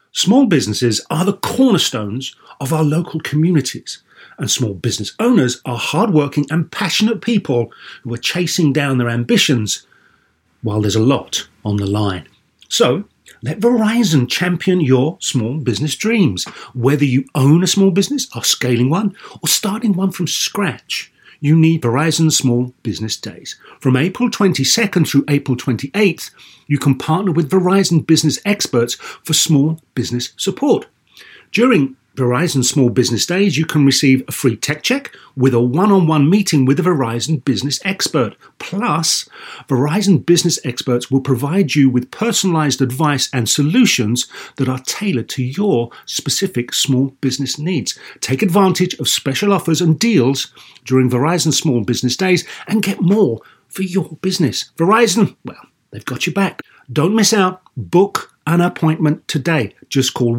Small businesses are the cornerstones of our local communities, and small business owners are hardworking and passionate people who are chasing down their ambitions while there's a lot on the line. So, let Verizon champion your small business dreams. Whether you own a small business, are scaling one, or starting one from scratch, you need Verizon Small Business Days. From April 22nd through April 28th, you can partner with Verizon business experts for small business support. During Verizon Small Business Days, you can receive a free tech check with a one-on-one meeting with a Verizon business expert. Plus, Verizon business experts will provide you with personalized advice and solutions that are tailored to your specific small business needs. Take advantage of special offers and deals during Verizon Small Business Days and get more for your business. Verizon, well, they've got your back. Don't miss out. Book an appointment today. Just call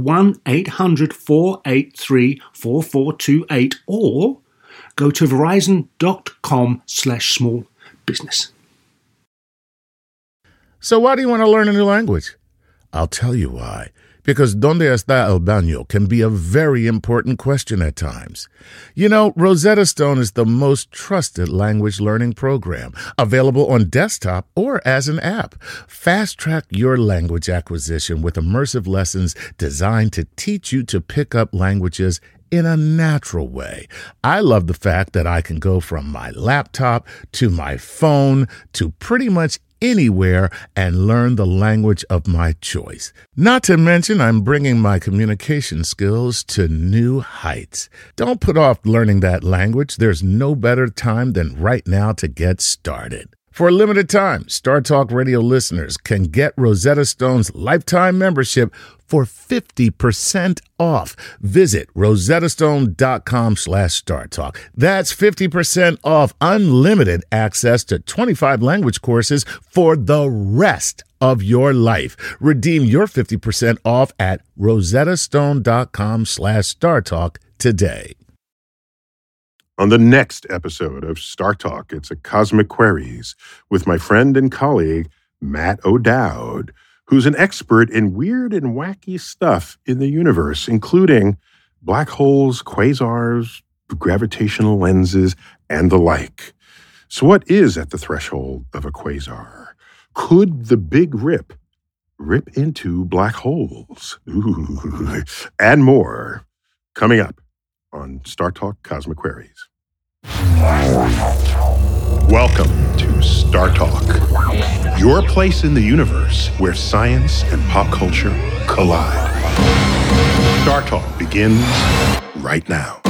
1-800-483-4428 or go to verizon.com/small business. So why do you want to learn a new language? I'll tell you why. Because ¿Dónde está el baño? Can be a very important question at times. You know, Rosetta Stone is the most trusted language learning program, available on desktop or as an app. Fast-track your language acquisition with immersive lessons designed to teach you to pick up languages in a natural way. I love the fact that I can go from my laptop to my phone to pretty much anywhere and learn the language of my choice. Not to mention, I'm bringing my communication skills to new heights. Don't put off learning that language. There's no better time than right now to get started. For a limited time, Star Talk Radio listeners can get Rosetta Stone's lifetime membership for 50% off. Visit rosettastone.com/StarTalk. That's 50% off unlimited access to 25 language courses for the rest of your life. Redeem your 50% off at rosettastone.com/StarTalk today. On the next episode of Star Talk, it's a Cosmic Queries with my friend and colleague, Matt O'Dowd, who's an expert in weird and wacky stuff in the universe, including black holes, quasars, gravitational lenses, and the like. So what is at the threshold of a quasar? Could the Big Rip into black holes? Ooh. And more coming up on Star Talk Cosmic Queries. Welcome to Star Talk, your place in the universe where science and pop culture collide. Star Talk begins right now.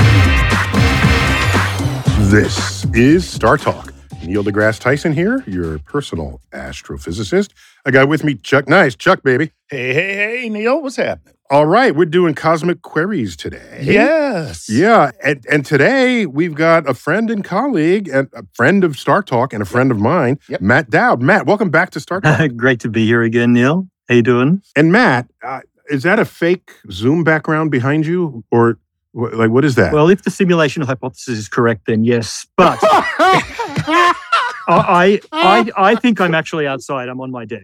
This is Star Talk. Neil deGrasse Tyson here, your personal astrophysicist. I got with me Chuck Nice. Chuck, baby. Hey, Neil, what's happening? All right, we're doing Cosmic Queries today. Yes. Yeah, and today we've got a friend and colleague, and a friend of Star Talk and a friend of mine, Matt Dowd. Matt, welcome back to Star Talk. Great to be here again, Neil. How you doing? And Matt, is that a fake Zoom background behind you? Or, what is that? Well, if the simulation hypothesis is correct, then yes. But I think I'm actually outside. I'm on my deck.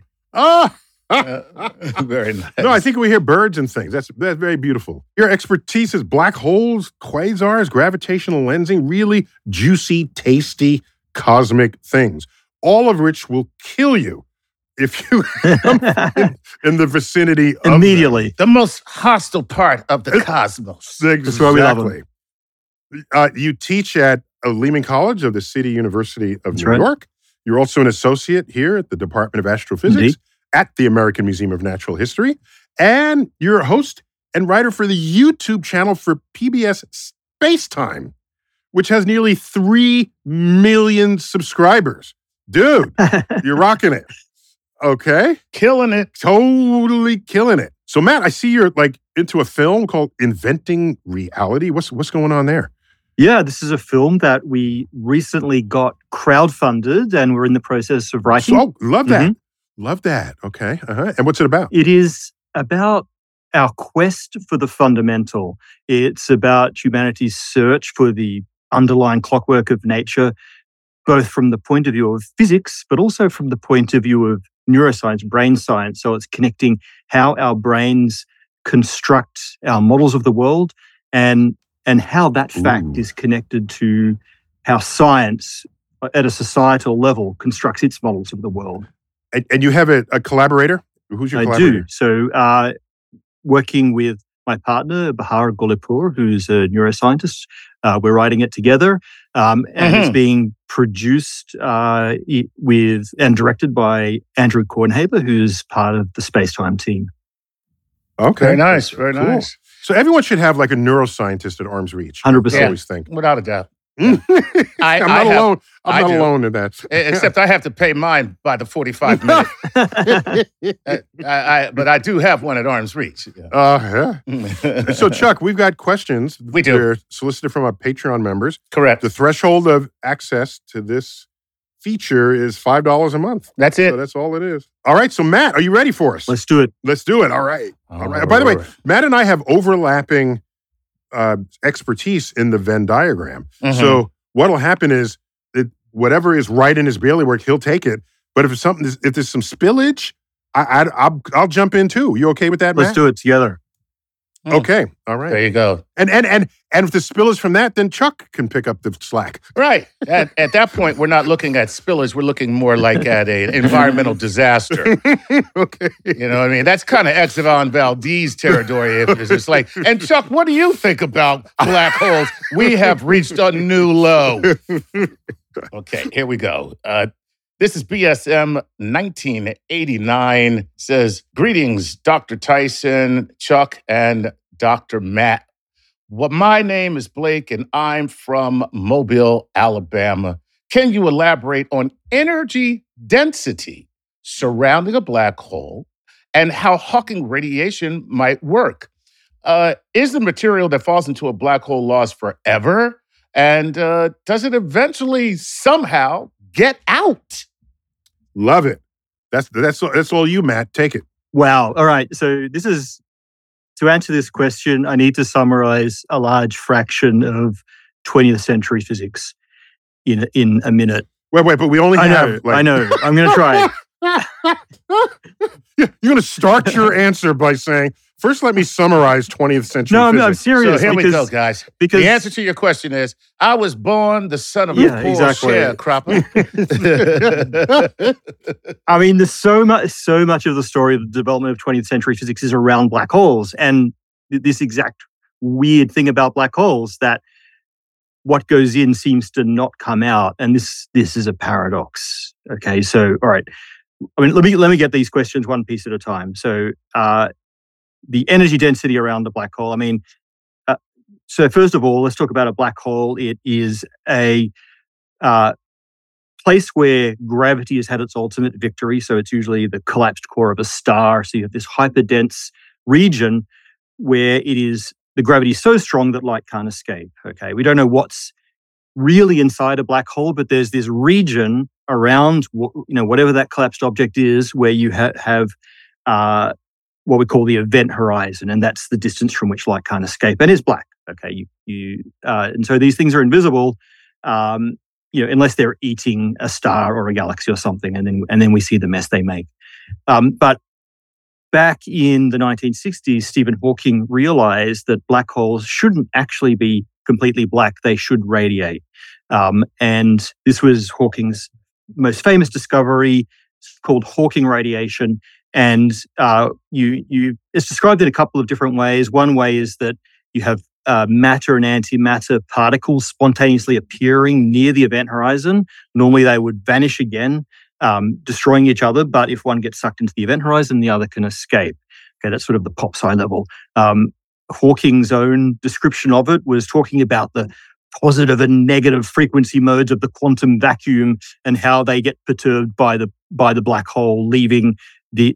Very nice. No, I think we hear birds and things. That's very beautiful. Your expertise is black holes, quasars, gravitational lensing, really juicy, tasty, cosmic things, all of which will kill you if you come in the vicinity of immediately. The most hostile part of the cosmos. That's why we love them. You teach at Lehman College of the City University of That's New right. York. You're also an associate here at the Department of Astrophysics. Indeed. At the American Museum of Natural History. And you're a host and writer for the YouTube channel for PBS Spacetime, which has nearly 3 million subscribers. Dude, you're rocking it. Okay. Killing it. Totally killing it. So, Matt, I see you're into a film called Inventing Reality. What's going on there? Yeah, this is a film that we recently got crowdfunded and we're in the process of writing. Oh, love that. Love that. Okay. And what's it about? It is about our quest for the fundamental. It's about humanity's search for the underlying clockwork of nature, both from the point of view of physics, but also from the point of view of neuroscience, brain science. So it's connecting how our brains construct our models of the world and how that fact is connected to how science at a societal level constructs its models of the world. And you have a collaborator? Who's your collaborator? I do. So working with my partner, Bahar Golipur, who's a neuroscientist, we're writing it together. And it's being produced with and directed by Andrew Kornhaber, who's part of the Spacetime team. Okay. Very nice. Very nice. So everyone should have like a neuroscientist at arm's reach. 100%. I always think. Without a doubt. I'm not alone. I'm not alone in that. Except I have to pay mine by the 45 minute. But I do have one at arm's reach. Yeah. So, Chuck, we've got questions. We do. They're solicited from our Patreon members. Correct. The threshold of access to this feature is $5 a month. That's it. So that's all it is. All right. So, Matt, are you ready for us? Let's do it. Let's do it. All right. All right. By the way, Matt and I have overlapping expertise in the Venn diagram. So what'll happen is that whatever is right in his bailiwick, he'll take it. But if there's some spillage, I'll jump in too. You okay with that, Matt? Let's do it together. Okay. All right. There you go. And if the spill is from that, then Chuck can pick up the slack. Right. At that point, we're not looking at spillage. We're looking more like at an environmental disaster. Okay. You know what I mean? That's kind of Estevan Valdez territory. It's just like, and Chuck, what do you think about black holes? We have reached a new low. Okay, here we go. This is BSM 1989. Says, greetings, Dr. Tyson, Chuck, and Dr. Matt. Well, my name is Blake, and I'm from Mobile, Alabama. Can you elaborate on energy density surrounding a black hole and how Hawking radiation might work? Is the material that falls into a black hole lost forever? And does it eventually somehow get out? Love it. That's all you, Matt. Take it. Wow. All right. So to answer this question, I need to summarize a large fraction of 20th century physics in a minute. Wait, but we only have... I know. I'm going to try. You're going to start your answer by saying, first let me summarize 20th century physics. No, I'm serious. So here we go, guys. Because the answer to your question is, I was born the son of a poor sharecropper. I mean, there's so much of the story of the development of 20th century physics is around black holes, and this exact weird thing about black holes that what goes in seems to not come out, and this is a paradox. Okay, so all right, I mean, let me get these questions one piece at a time. So, the energy density around the black hole. I mean, so first of all, let's talk about a black hole. It is a place where gravity has had its ultimate victory. So it's usually the collapsed core of a star. So you have this hyperdense region where the gravity is so strong that light can't escape. Okay, we don't know what's really inside a black hole, but there's this region around whatever that collapsed object is, where you have what we call the event horizon, and that's the distance from which light can't escape, and it's black. Okay, and so these things are invisible, unless they're eating a star or a galaxy or something, and then we see the mess they make. But back in the 1960s, Stephen Hawking realized that black holes shouldn't actually be completely black; they should radiate. And this was Hawking's most famous discovery, called Hawking radiation. And it's described in a couple of different ways. One way is that you have matter and antimatter particles spontaneously appearing near the event horizon. Normally they would vanish again, destroying each other. But if one gets sucked into the event horizon, the other can escape. Okay, that's sort of the pop sci level. Hawking's own description of it was talking about the positive and negative frequency modes of the quantum vacuum and how they get perturbed by the black hole, leaving the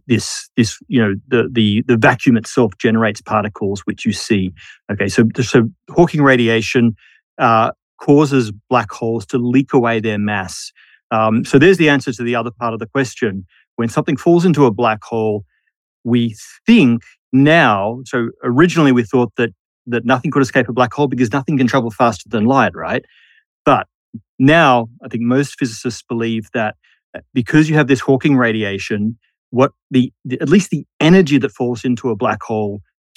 vacuum itself generates particles which you see. Okay, so Hawking radiation causes black holes to leak away their mass. So there's the answer to the other part of the question. When something falls into a black hole, we think now. So originally we thought that nothing could escape a black hole because nothing can travel faster than light, right? But now I think most physicists believe that because you have this Hawking radiation, at least the energy that falls into a black hole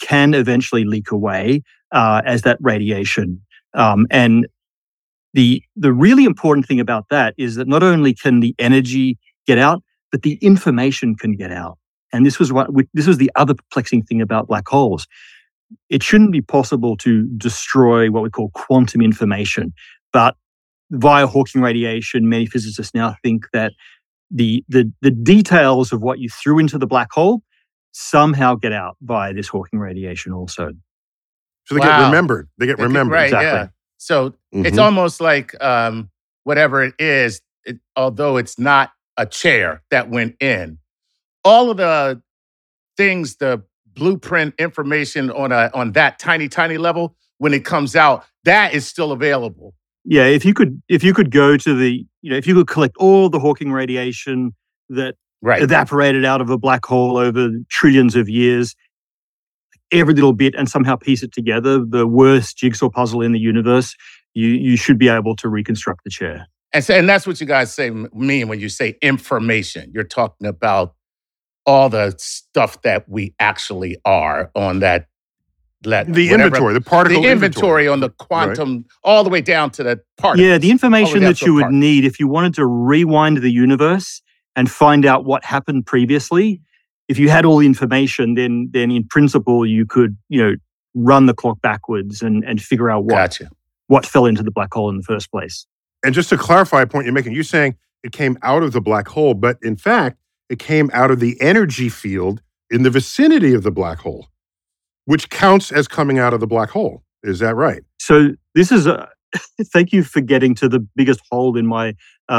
can eventually leak away as that radiation. And the really important thing about that is that not only can the energy get out, but the information can get out. And this was the other perplexing thing about black holes. It shouldn't be possible to destroy what we call quantum information, but via Hawking radiation, many physicists now think that the details of what you threw into the black hole somehow get out via this Hawking radiation also. So they get remembered. They get remembered. Right, exactly. yeah. So it's almost like whatever it is, although it's not a chair that went in, all of the things, the blueprint information on that tiny level, when it comes out, that is still available. Yeah, if you could go to if you could collect all the Hawking radiation that evaporated out of a black hole over trillions of years, every little bit, and somehow piece it together, the worst jigsaw puzzle in the universe, you should be able to reconstruct the chair. And that's what you guys mean when you say information. You're talking about all the stuff that we actually are on that. The inventory, the particle inventory on the quantum, all the way down to the particles. Yeah, the information that you would need if you wanted to rewind the universe and find out what happened previously. If you had all the information, then in principle you could, run the clock backwards and figure out what fell into the black hole in the first place. And just to clarify a point you're making, you're saying it came out of the black hole, but in fact, it came out of the energy field in the vicinity of the black hole, which counts as coming out of the black hole. Is that right? So this is thank you for getting to the biggest hole in my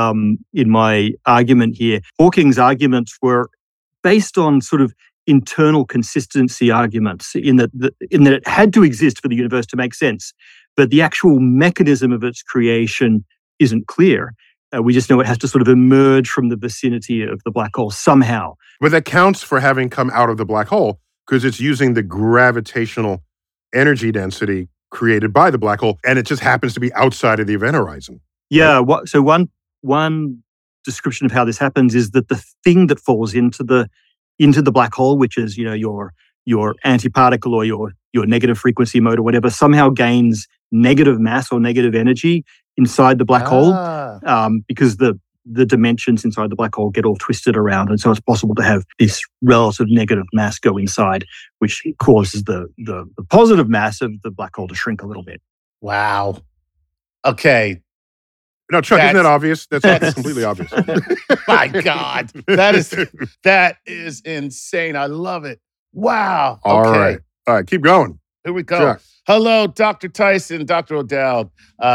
argument here. Hawking's arguments were based on sort of internal consistency arguments in that it had to exist for the universe to make sense, but the actual mechanism of its creation isn't clear. We just know it has to sort of emerge from the vicinity of the black hole somehow. But that counts for having come out of the black hole because it's using the gravitational energy density created by the black hole, and it just happens to be outside of the event horizon. Yeah. So one description of how this happens is that the thing that falls into the black hole, which is your antiparticle or your negative frequency mode or whatever, somehow gains negative mass or negative energy inside the black hole, because the dimensions inside the black hole get all twisted around, and so it's possible to have this relative negative mass go inside, which causes the positive mass of the black hole to shrink a little bit. Wow. Okay. No, Chuck, isn't that obvious? That's completely obvious. My God, that is insane. I love it. Wow. Okay. All right, keep going. Here we go. Chuck. Hello, Dr. Tyson, Dr. O'Dowd.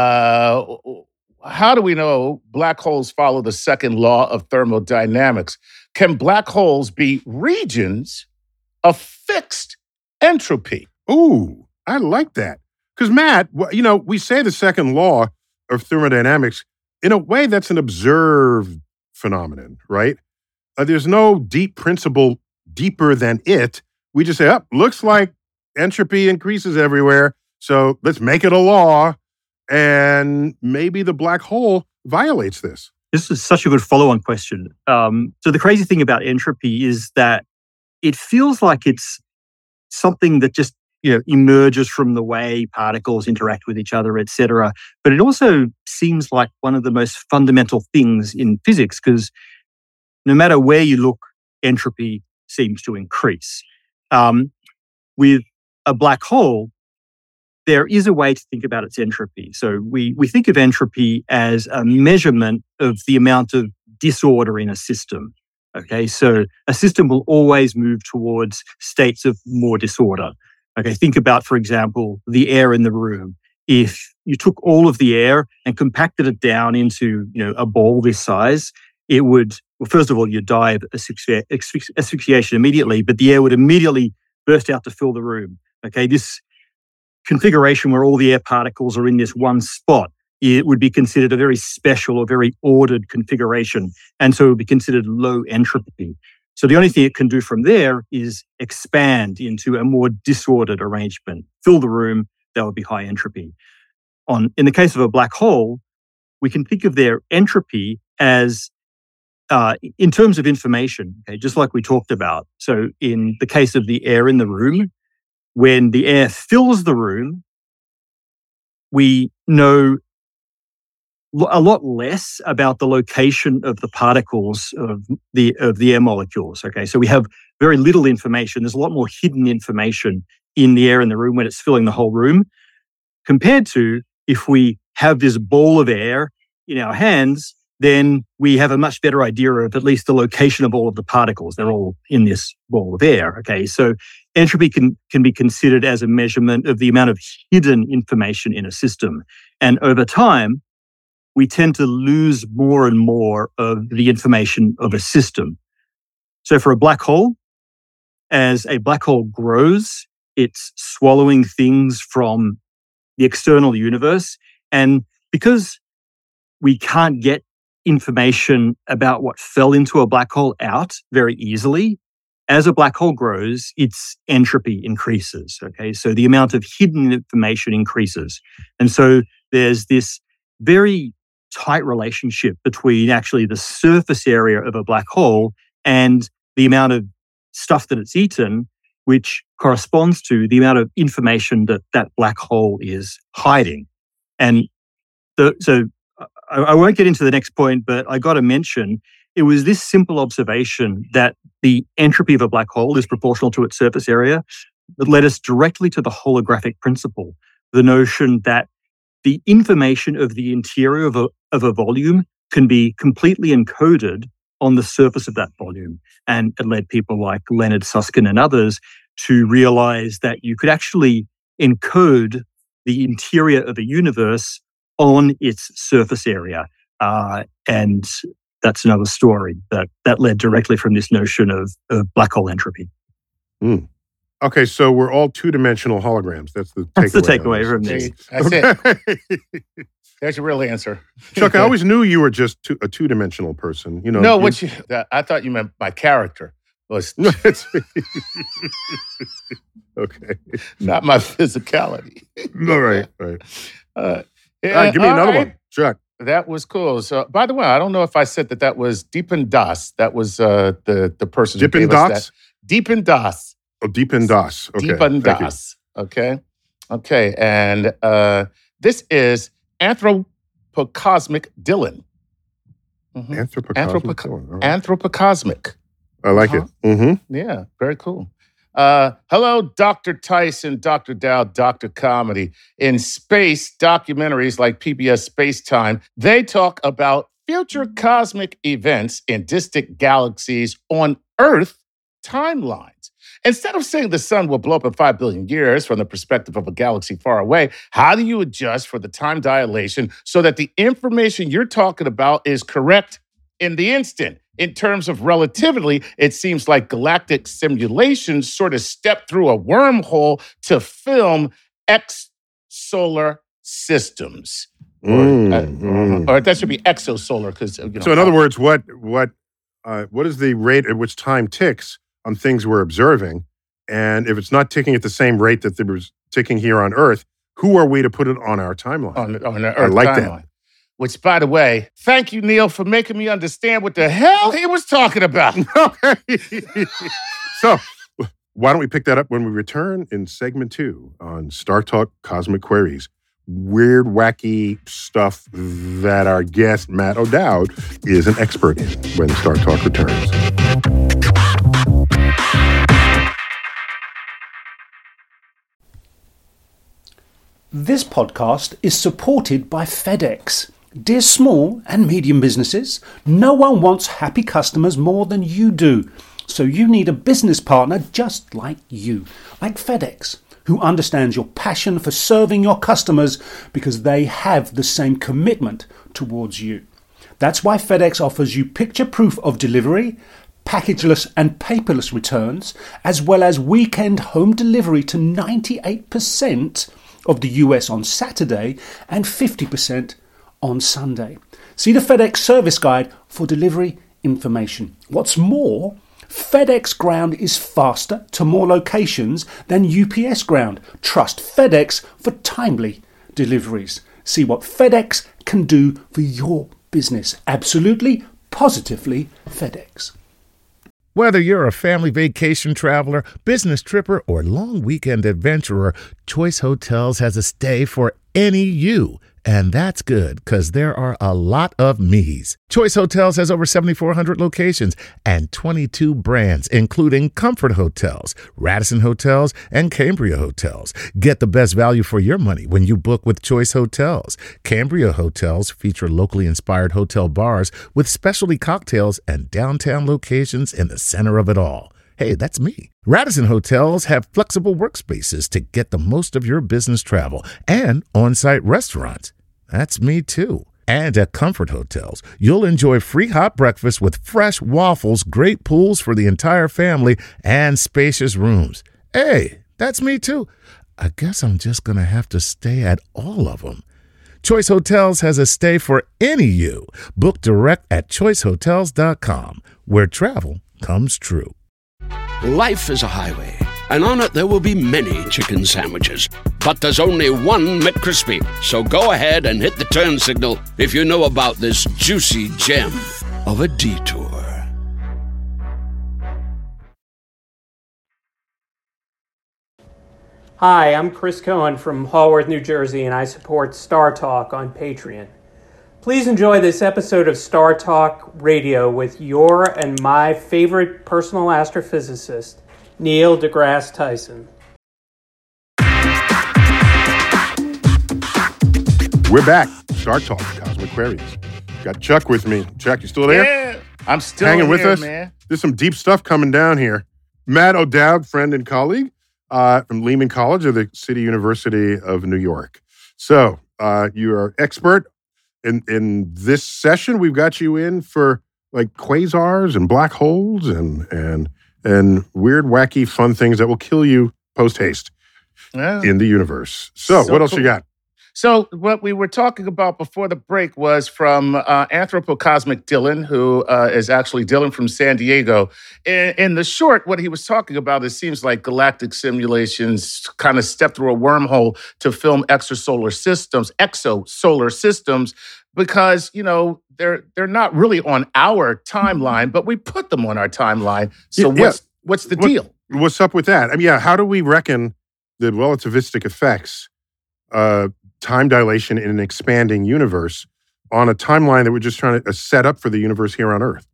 How do we know black holes follow the second law of thermodynamics? Can black holes be regions of fixed entropy? Ooh, I like that. Because, Matt, we say the second law of thermodynamics, in a way, that's an observed phenomenon, right? There's no deep principle deeper than it. We just say, looks like entropy increases everywhere, so let's make it a law, and maybe the black hole violates this. This is such a good follow-on question. So the crazy thing about entropy is that it feels like it's something that just emerges from the way particles interact with each other, etc. But it also seems like one of the most fundamental things in physics, because no matter where you look, entropy seems to increase. With a black hole, there is a way to think about its entropy. So we think of entropy as a measurement of the amount of disorder in a system. Okay, so a system will always move towards states of more disorder. Okay, think about, for example, the air in the room. If you took all of the air and compacted it down into a ball this size, it would, well, first of all, you'd die of asphyxiation immediately, but the air would immediately burst out to fill the room. Okay, this configuration where all the air particles are in this one spot, it would be considered a very special or very ordered configuration, and so it would be considered low entropy. So the only thing it can do from there is expand into a more disordered arrangement, fill the room. That would be high entropy. In the case of a black hole, we can think of their entropy as in terms of information, okay, just like we talked about. So in the case of the air in the room, when the air fills the room, we know a lot less about the location of the particles of the air molecules. Okay, so we have very little information. There's a lot more hidden information in the air in the room when it's filling the whole room, compared to if we have this ball of air in our hands, then we have a much better idea of at least the location of all of the particles. They're all in this ball of air. Okay, so entropy can be considered as a measurement of the amount of hidden information in a system. And over time, we tend to lose more and more of the information of a system. So for a black hole, as a black hole grows, it's swallowing things from the external universe. And because we can't get information about what fell into a black hole out very easily, as a black hole grows, its entropy increases. Okay, so the amount of hidden information increases. And so there's this very tight relationship between actually the surface area of a black hole and the amount of stuff that it's eaten, which corresponds to the amount of information that that black hole is hiding. And so I won't get into the next point, but I got to mention, it was this simple observation that the entropy of a black hole is proportional to its surface area that led us directly to the holographic principle, the notion that the information of the interior of a volume can be completely encoded on the surface of that volume. And it led people like Leonard Susskind and others to realize that you could actually encode the interior of a universe on its surface area. And that's another story that led directly from this notion of black hole entropy. Mm. Okay, so we're all two-dimensional holograms. That's the takeaway from this. That's it. There's your real answer. Chuck, I always knew you were just a two-dimensional person. You know. No, I thought you meant my character was okay, not my physicality. All right. Yeah, All right, give me another one, Chuck. That was cool. So, by the way, I don't know if I said that was Deepan Das. That was the person who gave us that. Deepan Das. Oh, Deepan Das. Okay. Deepan Das. Okay. And this is Anthropocosmic Dylan. Mm-hmm. Anthropocosmic. I like it. Mm-hmm. Yeah, very cool. Hello, Dr. Tyson, Dr. Dowd, Dr. Comedy. In space documentaries like PBS Space Time, they talk about future cosmic events in distant galaxies on Earth timelines. Instead of saying the sun will blow up in 5 billion years from the perspective of a galaxy far away, how do you adjust for the time dilation so that the information you're talking about is correct in the instant? In terms of relativity, it seems like galactic simulations sort of step through a wormhole to film exosolar systems. Or that should be exosolar, because So in other words, what is the rate at which time ticks on things we're observing? And if it's not ticking at the same rate that it was ticking here on Earth, who are we to put it on our timeline? On the Earth timeline. Which, by the way, thank you, Neil, for making me understand what the hell he was talking about. So, why don't we pick that up when we return in segment 2 on Star Talk Cosmic Queries? Weird, wacky stuff that our guest, Matt O'Dowd, is an expert in when Star Talk returns. This podcast is supported by FedEx. Dear small and medium businesses, no one wants happy customers more than you do. So you need a business partner just like you, like FedEx, who understands your passion for serving your customers because they have the same commitment towards you. That's why FedEx offers you picture proof of delivery, packageless and paperless returns, as well as weekend home delivery to 98% of the US on Saturday and 50% on Sunday. See the FedEx service guide for delivery information. What's more, FedEx Ground is faster to more locations than UPS Ground. Trust FedEx for timely deliveries. See what FedEx can do for your business. Absolutely, positively FedEx. Whether you're a family vacation traveler, business tripper, or long weekend adventurer, Choice Hotels has a stay for any you. And that's good, because there are a lot of me's. Choice Hotels has over 7,400 locations and 22 brands, including Comfort Hotels, Radisson Hotels, and Cambria Hotels. Get the best value for your money when you book with Choice Hotels. Cambria Hotels feature locally inspired hotel bars with specialty cocktails and downtown locations in the center of it all. Hey, that's me. Radisson Hotels have flexible workspaces to get the most of your business travel and on-site restaurants. That's me too. And at Comfort Hotels, you'll enjoy free hot breakfast with fresh waffles, great pools for the entire family, and spacious rooms. Hey, that's me too. I guess I'm just going to have to stay at all of them. Choice Hotels has a stay for any you. Book direct at choicehotels.com, where travel comes true. Life is a highway, and on it there will be many chicken sandwiches. But there's only one McCrispy. So go ahead and hit the turn signal if you know about this juicy gem of a detour. Hi, I'm Chris Cohen from Haworth, New Jersey, and I support Star Talk on Patreon. Please enjoy this episode of Star Talk Radio with your and my favorite personal astrophysicist, Neil deGrasse Tyson. We're back. Star Talk, Cosmic Queries. Got Chuck with me. Chuck, you still there? Yeah, I'm still hanging here, with us, man. There's some deep stuff coming down here. Matt O'Dowd, friend and colleague from Lehman College of the City University of New York. So you are expert. In this session, we've got you in for like quasars and black holes and weird, wacky, fun things that will kill you post haste in the universe. So what else you got? So what we were talking about before the break was from Anthropocosmic Dylan, who is actually Dylan from San Diego. In the short, what he was talking about, it seems like galactic simulations kind of step through a wormhole to film exosolar systems, because, you know, they're not really on our timeline, but we put them on our timeline. So what's the deal? What's up with that? I mean, how do we reckon the relativistic effects, time dilation in an expanding universe on a timeline that we're just trying to set up for the universe here on Earth?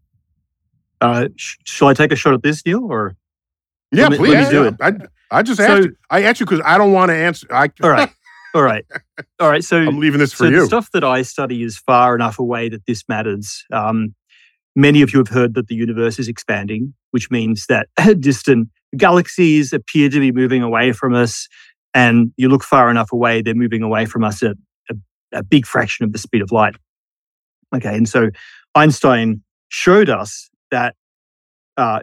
Shall I take a shot at this, Neil? Or yeah, please. Let me do it. I just asked you. I asked you because I don't want to answer. All right. So I'm leaving this for you. The stuff that I study is far enough away that this matters. Many of you have heard that the universe is expanding, which means that distant galaxies appear to be moving away from us. And you look far enough away, they're moving away from us at a big fraction of the speed of light. Okay, and so Einstein showed us that the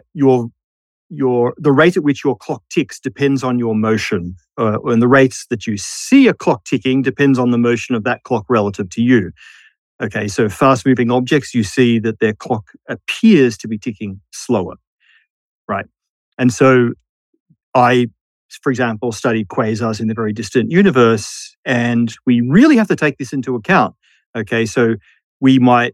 rate at which your clock ticks depends on your motion, and the rates that you see a clock ticking depends on the motion of that clock relative to you. Okay, so fast-moving objects, you see that their clock appears to be ticking slower, right? And so I, for example, study quasars in the very distant universe, and we really have to take this into account. Okay, so we might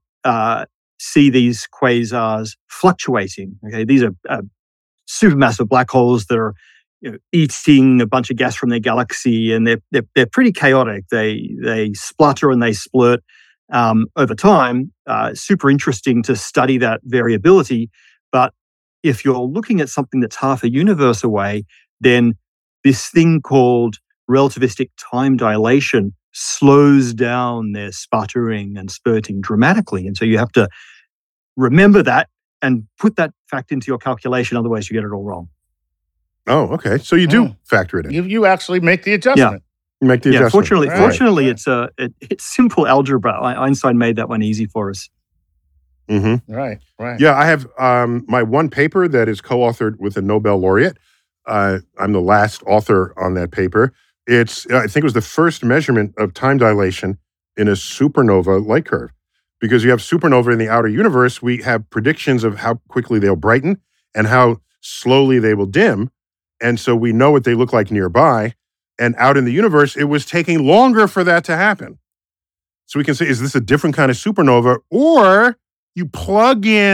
see these quasars fluctuating. Okay, these are supermassive black holes that are eating a bunch of gas from their galaxy, and they're pretty chaotic. They splutter and they splurt over time. Super interesting to study that variability. But if you're looking at something that's half a universe away, then this thing called relativistic time dilation slows down their sputtering and spurting dramatically. And so you have to remember that and put that fact into your calculation. Otherwise, you get it all wrong. Oh, okay. So you do factor it in. You actually make the adjustment. You make the adjustment. Fortunately, it's simple algebra. Einstein made that one easy for us. Mm-hmm. Right. Yeah, I have my one paper that is co-authored with a Nobel laureate. I'm the last author on that paper. I think it was the first measurement of time dilation in a supernova light curve. Because you have supernova in the outer universe, we have predictions of how quickly they'll brighten and how slowly they will dim. And so we know what they look like nearby. And out in the universe, it was taking longer for that to happen. So we can say, is this a different kind of supernova? Or you plug in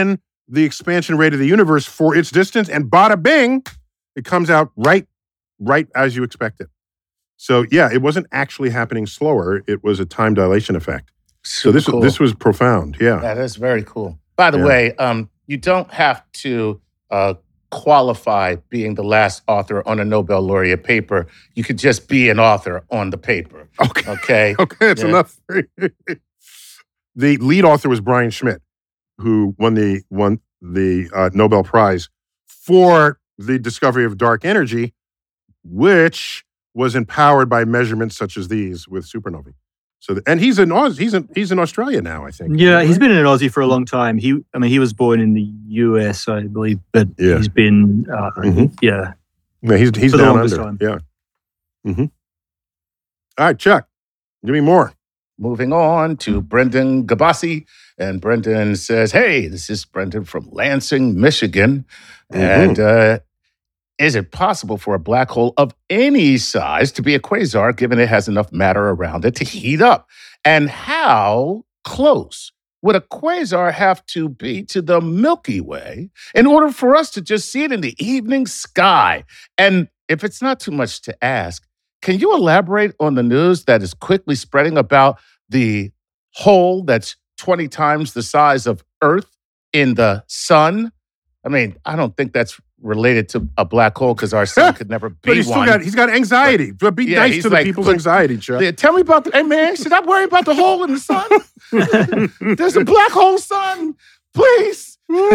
the expansion rate of the universe for its distance, and bada bing, it comes out right as you expect it. So yeah, it wasn't actually happening slower. It was a time dilation effect. So this was profound. Yeah. That is very cool. By the way, you don't have to qualify being the last author on a Nobel laureate paper. You could just be an author on the paper. Okay. That's enough. The lead author was Brian Schmidt, who won the Nobel Prize for the discovery of dark energy, which was empowered by measurements such as these with supernovae. So, and he's in Australia now, I think. Yeah, he's been in Aussie for a long time. He was born in the US, I believe, but he's been Yeah, he's down under. Time. Yeah. Mm-hmm. All right, Chuck, give me more. Moving on to Brendan Gabasi. And Brendan says, hey, this is Brendan from Lansing, Michigan. And is it possible for a black hole of any size to be a quasar, given it has enough matter around it to heat up? And how close would a quasar have to be to the Milky Way in order for us to just see it in the evening sky? And if it's not too much to ask, can you elaborate on the news that is quickly spreading about the hole that's 20 times the size of Earth in the sun? I mean, I don't think that's related to a black hole because our sun could never be but he's got anxiety. But be nice to the people's anxiety, Chuck. Tell me about hey man, should I worry about the hole in the sun? There's a black hole sun. Please.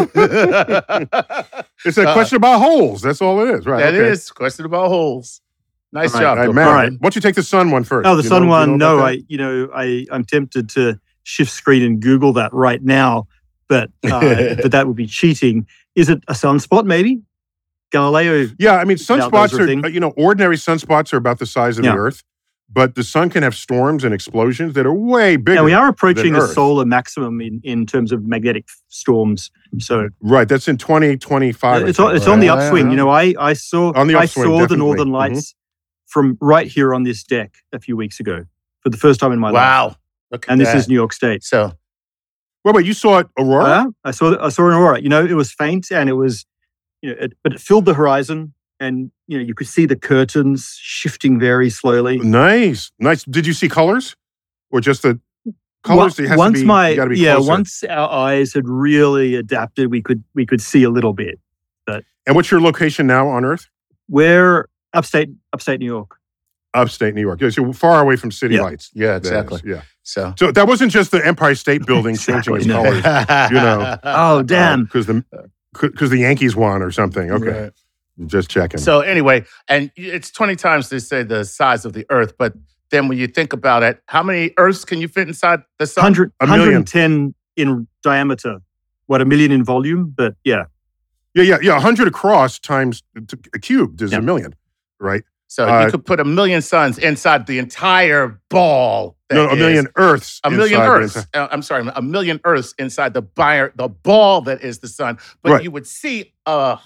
It's a question about holes. That's all it is, right? That is a question about holes. Nice job, Matt. All right. Why don't you take the sun one first? Oh, the sun one. No, I'm tempted to shift screen and Google that right now, but that would be cheating. Is it a sunspot? Maybe Galileo. Yeah, I mean, sunspots are ordinary sunspots are about the size of the Earth, but the sun can have storms and explosions that are way bigger. And we are approaching a solar maximum in terms of magnetic storms. So right, that's in 2025. It's on the upswing. You know, I saw the Northern Lights from right here on this deck a few weeks ago for the first time in my life. Wow. And this is New York State. So wait, you saw aurora? I saw an aurora. You know, it was faint and it was, but it filled the horizon, and you could see the curtains shifting very slowly. Nice. Did you see colors, or just the colors? Once our eyes had really adapted, we could see a little bit. And what's your location now on Earth? We're upstate New York. Upstate New York. Yeah, so far away from city lights. Yeah, exactly. So that wasn't just the Empire State Building changing its colors. Oh, damn. Because the Yankees won or something. Okay. Right. Just checking. So anyway, and it's 20 times they say the size of the Earth, but then when you think about it, how many Earths can you fit inside the sun? 110 in diameter. What, 1 million in volume? But yeah. Yeah. 100 across times a cubed is 1 million, right? So you could put 1 million suns inside the entire ball. No, 1 million Earths. 1 million Earths. I'm sorry, 1 million Earths inside the ball that is the sun. But you would see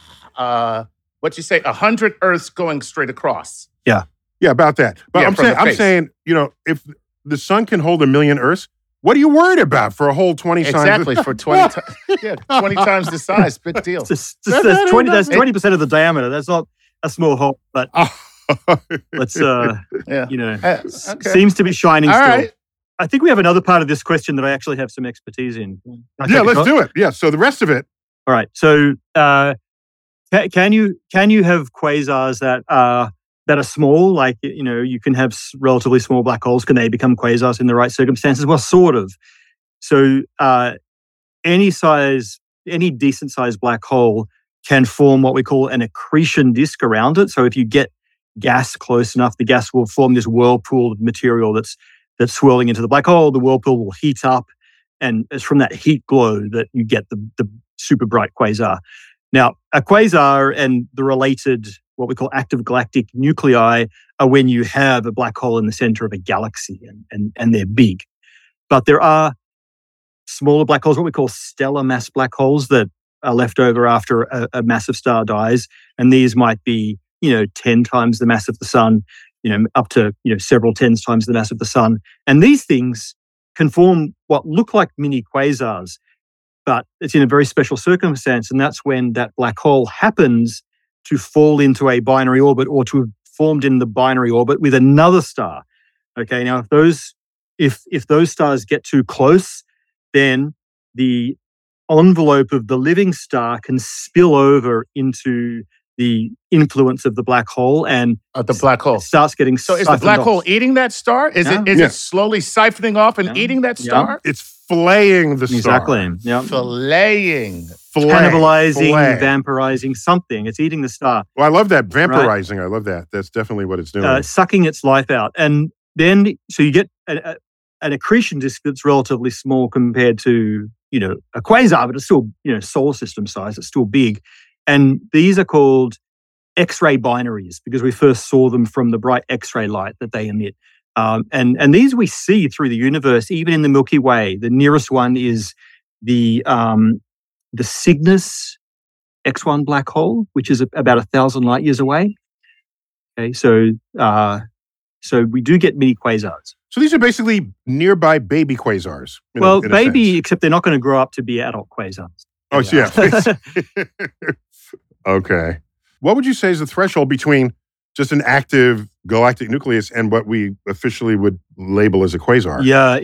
100 Earths going straight across. Yeah, about that. But I'm saying, if the sun can hold 1 million Earths, what are you worried about for a whole 20 times? Exactly, for 20 times. Yeah, 20 times the size. Big deal. That's 20% of the diameter. That's not a small hole, but let's seems to be shining still. Right. I think we have another part of this question that I actually have some expertise in. Let's do it. Yeah, so the rest of it. All right. So can you have quasars that are small? Like, you can have relatively small black holes. Can they become quasars in the right circumstances? Well, sort of. So any decent sized black hole can form what we call an accretion disk around it. So if you get gas close enough, the gas will form this whirlpool of material that's swirling into the black hole. The whirlpool will heat up, and it's from that heat glow that you get the super bright quasar. Now, a quasar and the related, what we call active galactic nuclei, are when you have a black hole in the center of a galaxy, and they're big. But there are smaller black holes, what we call stellar mass black holes, that are left over after a massive star dies, and these might be 10 times the mass of the sun, up to several tens times the mass of the sun. And these things can form what look like mini quasars, but it's in a very special circumstance, and that's when that black hole happens to fall into a binary orbit or to have formed in the binary orbit with another star. Okay, now if those stars get too close, then the envelope of the living star can spill over into the influence of the black hole, and the black hole starts getting so is the black hole eating that star? Is it slowly siphoning off and eating that star? It's filleting the star. Exactly. Yeah. Filleting. Cannibalizing, vampirizing something. It's eating the star. Well, I love that. Vampirizing. Right. I love that. That's definitely what it's doing. Sucking its life out. And then, so you get an accretion disk that's relatively small compared to, a quasar, but it's still, solar system size. It's still big. And these are called X-ray binaries because we first saw them from the bright X-ray light that they emit. And these we see through the universe, even in the Milky Way. The nearest one is the Cygnus X1 black hole, which is about 1,000 light years away. Okay, so we do get mini quasars. So these are basically nearby baby quasars. Well, baby, except they're not going to grow up to be adult quasars. Oh, yeah. Okay. What would you say is the threshold between just an active galactic nucleus and what we officially would label as a quasar? Yeah,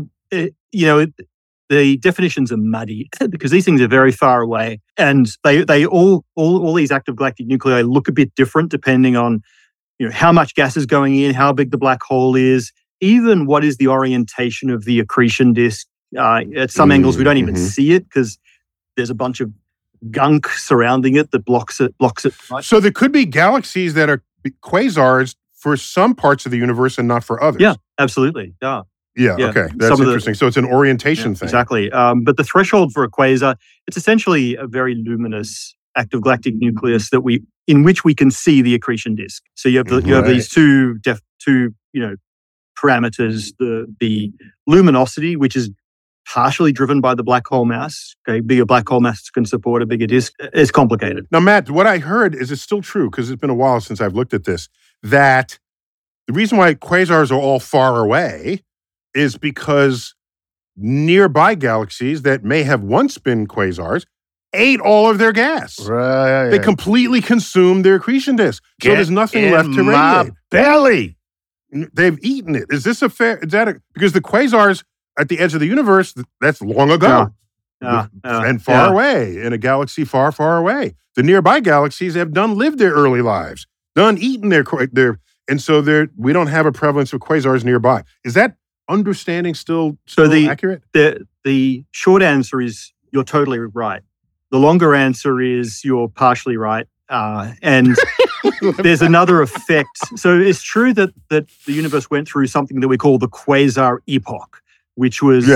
the definitions are muddy because these things are very far away, and they all these active galactic nuclei look a bit different depending on how much gas is going in, how big the black hole is, even what is the orientation of the accretion disk. At some angles, we don't even see it because there's a bunch of gunk surrounding it that blocks it. Right? So there could be galaxies that are quasars for some parts of the universe and not for others. Yeah, absolutely. Yeah. Yeah, okay. That's interesting. So it's an orientation thing. Exactly. But the threshold for a quasar, it's essentially a very luminous active galactic nucleus in which we can see the accretion disk. So you have these two parameters, the luminosity, which is partially driven by the black hole mass. Okay, bigger black hole mass can support a bigger disk. It's complicated. Now, Matt, what I heard is it's still true, because it's been a while since I've looked at this, that the reason why quasars are all far away is because nearby galaxies that may have once been quasars ate all of their gas. Right. They completely consumed their accretion disk. So there's nothing left to radiate. Belly. They've eaten it. Is this because the quasars at the edge of the universe, that's long ago. And far away, in a galaxy far, far away. The nearby galaxies have lived their early lives, eaten their and so we don't have a prevalence of quasars nearby. Is that understanding still accurate? The short answer is you're totally right. The longer answer is you're partially right. And there's another effect. So it's true that the universe went through something that we call the quasar epoch, which was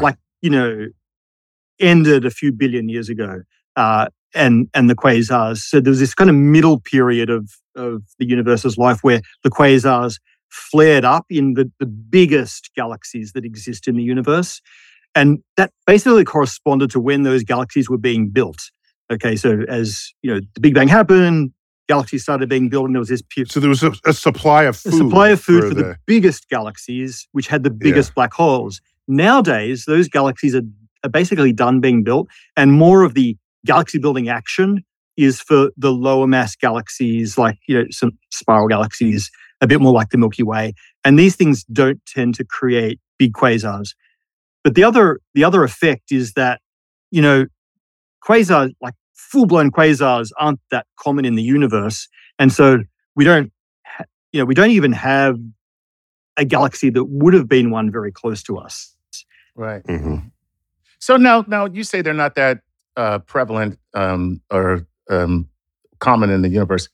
ended a few billion years ago. And the quasars. So there was this kind of middle period of the universe's life where the quasars flared up in the biggest galaxies that exist in the universe. And that basically corresponded to when those galaxies were being built. Okay, so as the Big Bang happened, galaxies started being built, and there was this period. So there was a supply of food. A supply of food for the biggest galaxies, which had the biggest black holes. Nowadays, those galaxies are basically done being built, and more of the galaxy building action is for the lower mass galaxies, like some spiral galaxies, a bit more like the Milky Way. And these things don't tend to create big quasars. But the other effect is that quasars, like full-blown quasars, aren't that common in the universe, and so we don't even have a galaxy that would have been one very close to us. Right. Mm-hmm. So now you say they're not that prevalent or common in the universe.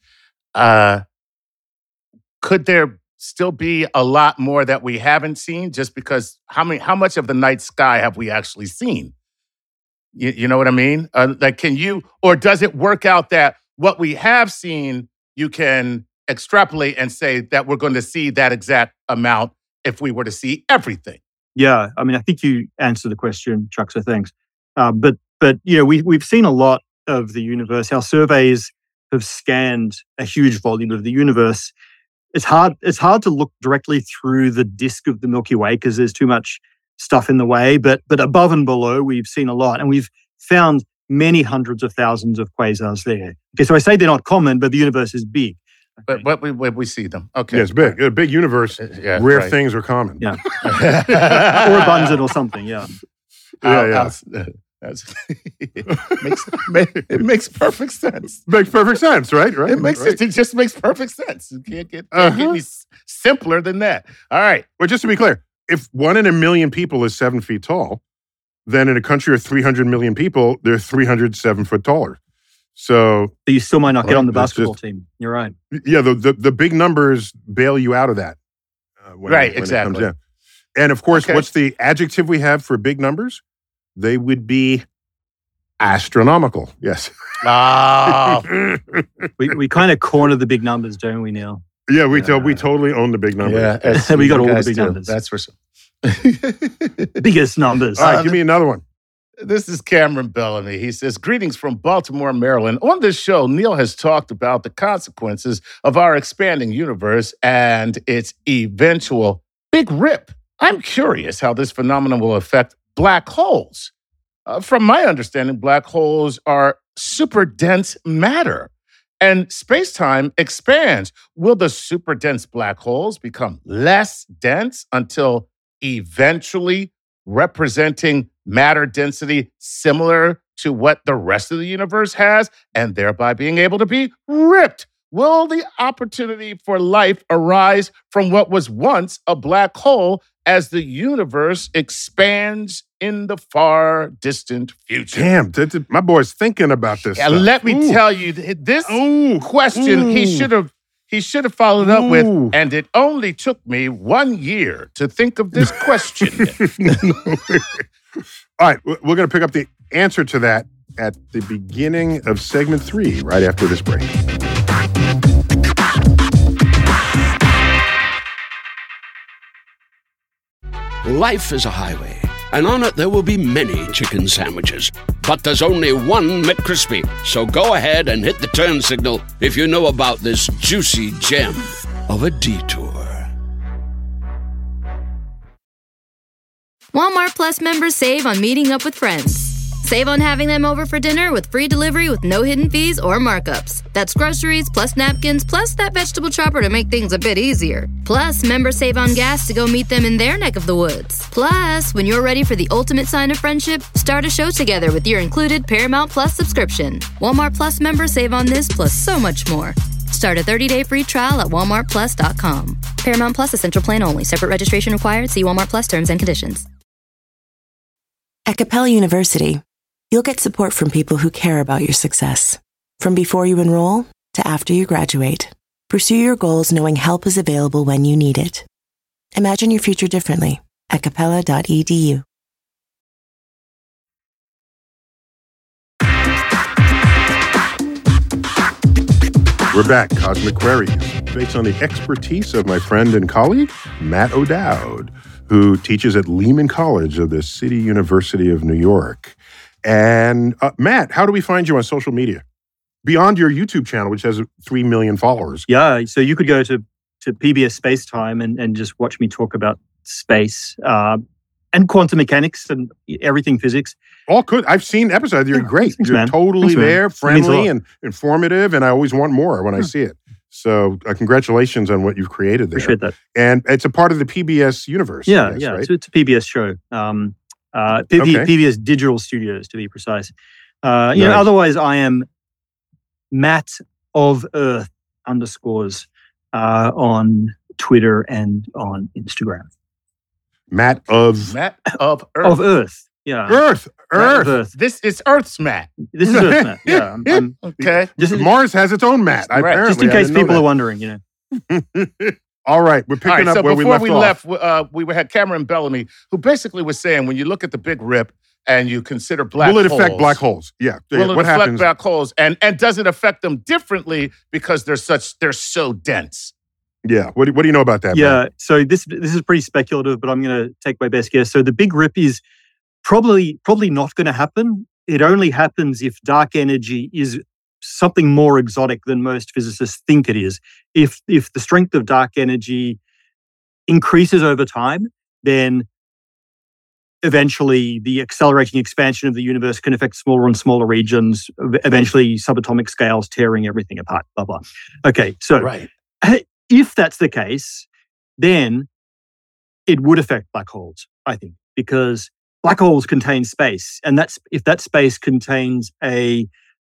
Could there still be a lot more that we haven't seen? Just because how much of the night sky have we actually seen? You know what I mean? Or does it work out that what we have seen, you can extrapolate and say that we're going to see that exact amount if we were to see everything? Yeah, I mean, I think you answered the question, Chuck, so thanks. But we've seen a lot of the universe. Our surveys have scanned a huge volume of the universe. It's hard to look directly through the disk of the Milky Way because there's too much stuff in the way. But above and below, we've seen a lot, and we've found many hundreds of thousands of quasars there. Okay, so I say they're not common, but the universe is big. Okay. But we see them. Okay. Yeah, it's big. A big universe. Yeah, rare right. things are common. Yeah. Or abundant or something, yeah. It makes perfect sense. Makes perfect sense, right? It just makes perfect sense. You can't get any simpler than that. All right. Well, just to be clear, if 1 in a million people is 7 feet tall, then in a country of 300 million people, they're 307 foot taller. So you still might not get on the basketball team. You're right. Yeah, the big numbers bail you out of that. When exactly. it comes in. And of course, what's the adjective we have for big numbers? They would be astronomical. Yes. We kind of corner the big numbers, don't we, Neil? Yeah, we totally own the big numbers. Yeah, we got all the big numbers. That's for sure. Biggest numbers. All right, give me another one. This is Cameron Bellamy. He says, greetings from Baltimore, Maryland. On this show, Neil has talked about the consequences of our expanding universe and its eventual big rip. I'm curious how this phenomenon will affect black holes. From my understanding, black holes are super dense matter, and space-time expands. Will the super dense black holes become less dense until eventually representing matter density similar to what the rest of the universe has, and thereby being able to be ripped? Will the opportunity for life arise from what was once a black hole as the universe expands in the far distant future? Damn, my boy's thinking about this. Yeah, let me tell you, this question he should have followed up with, and it only took me 1 year to think of this question. All right, we're going to pick up the answer to that at the beginning of segment 3, right after this break. Life is a highway, and on it there will be many chicken sandwiches. But there's only one McCrispy. So go ahead and hit the turn signal if you know about this juicy gem of a detour. Walmart Plus members save on meeting up with friends. Save on having them over for dinner with free delivery with no hidden fees or markups. That's groceries, plus napkins, plus that vegetable chopper to make things a bit easier. Plus, members save on gas to go meet them in their neck of the woods. Plus, when you're ready for the ultimate sign of friendship, start a show together with your included Paramount Plus subscription. Walmart Plus members save on this plus so much more. Start a 30-day free trial at walmartplus.com. Paramount Plus Essential Plan only. Separate registration required. See Walmart Plus terms and conditions. At Capella University, you'll get support from people who care about your success. From before you enroll to after you graduate, pursue your goals knowing help is available when you need it. Imagine your future differently at capella.edu. We're back, Cosmic Queries, based on the expertise of my friend and colleague, Matt O'Dowd, who teaches at Lehman College of the City University of New York. And Matt, how do we find you on social media? Beyond your YouTube channel, which has 3 million followers. Yeah, so you could go to PBS Space Time and just watch me talk about space and quantum mechanics and everything physics. All good. I've seen episodes. You're great. Thanks, You're man. totally Thanks, there, man. friendly and informative, and I always want more when I see it. So congratulations on what you've created there. Appreciate that. And it's a part of the PBS universe. Yeah, I guess, yeah. right? It's a PBS show. PBS Digital Studios, to be precise. Nice. Otherwise I am Matt of Earth _ on Twitter and on Instagram. Matt of Matt of Earth. Of Earth, yeah. Earth. Matt of Earth. This is Earth's Matt. This is Earth, Matt. Yeah. I'm Okay. Mars has its own Matt. Right. Apparently. just in I case didn't know people that. are wondering, All right, we're picking All right, up so where before we left off. we had Cameron Bellamy, who basically was saying when you look at the big rip and you consider black Will it holes, affect black holes? Yeah. will it What affect happens? black holes, and does it affect them differently because they're so dense? Yeah. What do you know about that? Yeah. Matt? So this is pretty speculative, but I'm going to take my best guess. So the big rip is probably not going to happen. It only happens if dark energy is something more exotic than most physicists think it is. If the strength of dark energy increases over time, then eventually the accelerating expansion of the universe can affect smaller and smaller regions, eventually subatomic scales tearing everything apart, blah, blah. Okay, so if that's the case, then it would affect black holes, I think, because black holes contain space. And if that space contains an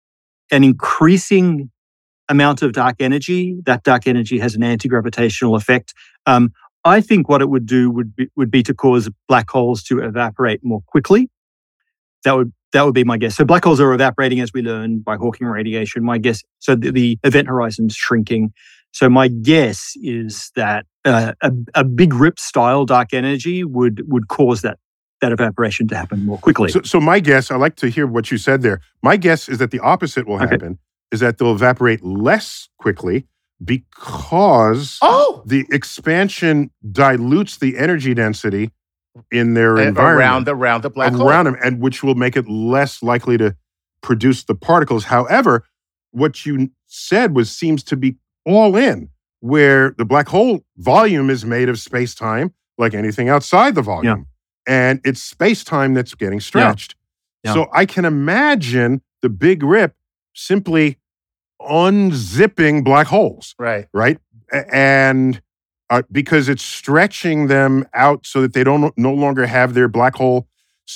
increasing amount of dark energy, that dark energy has an anti-gravitational effect. I think what it would do would be to cause black holes to evaporate more quickly. That would be my guess. So black holes are evaporating, as we learned, by Hawking radiation. My guess, so the event horizon's shrinking. So my guess is that a big rip style dark energy would cause that evaporation to happen more quickly. So my guess, I like to hear what you said there. My guess is that the opposite will happen, is that they'll evaporate less quickly because the expansion dilutes the energy density in their environment. Around the black hole. Around them, and which will make it less likely to produce the particles. However, what you said seems to be all in, where the black hole volume is made of space-time like anything outside the volume. Yeah. And it's space-time that's getting stretched. Yeah. So I can imagine the Big Rip simply unzipping black holes. Right. And because it's stretching them out so that they no longer have their black hole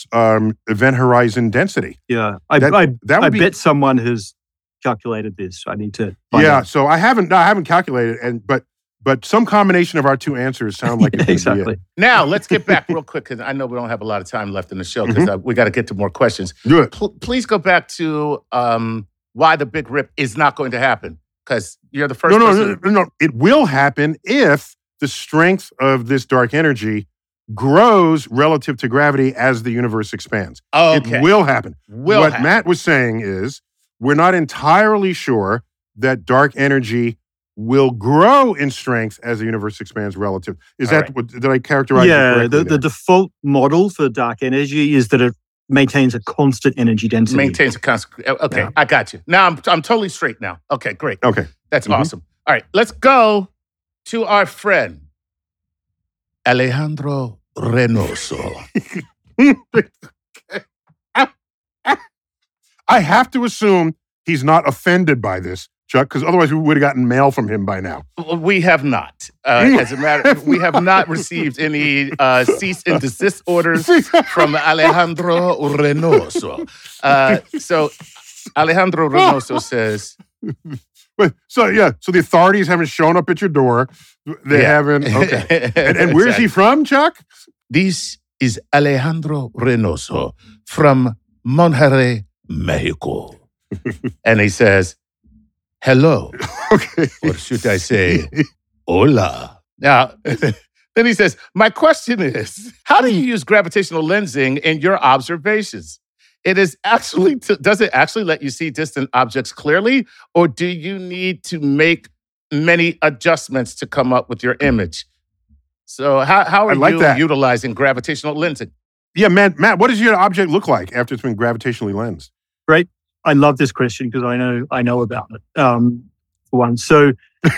event horizon density. Yeah. I bet someone has calculated this. I need to find out. So I haven't calculated, but some combination of our two answers sound like it exactly. Be it. Now, let's get back real quick, because I know we don't have a lot of time left in the show, because we got to get to more questions. Good. Please go back to why the Big Rip is not going to happen, because you're the first person. No. It will happen if the strength of this dark energy grows relative to gravity as the universe expands. Okay. It will happen. What Matt was saying is, we're not entirely sure that dark energy will grow in strength as the universe expands relative. Is that what did I characterize it correctly? The default model for dark energy is that it maintains a constant energy density. Maintains a constant. Okay, yeah. I got you. Now I'm totally straight now. Okay, great. Okay. That's awesome. All right, let's go to our friend Alejandro Reynoso. I have to assume he's not offended by this, Chuck, because otherwise we would have gotten mail from him by now. We have not. As a matter, we have not received any cease and desist orders from Alejandro Reynoso. So Alejandro Reynoso says... So the authorities haven't shown up at your door. They haven't. Okay. And where's he from, Chuck? This is Alejandro Reynoso from Monterrey, Mexico. And he says, hello. Okay. Or should I say, hola. Now, then he says, my question is, how do you use gravitational lensing in your observations? Does it actually let you see distant objects clearly, or do you need to make many adjustments to come up with your image? So how are you utilizing gravitational lensing? Yeah, Matt, what does your object look like after it's been gravitationally lensed? Great. I love this question because I know about it. For one, so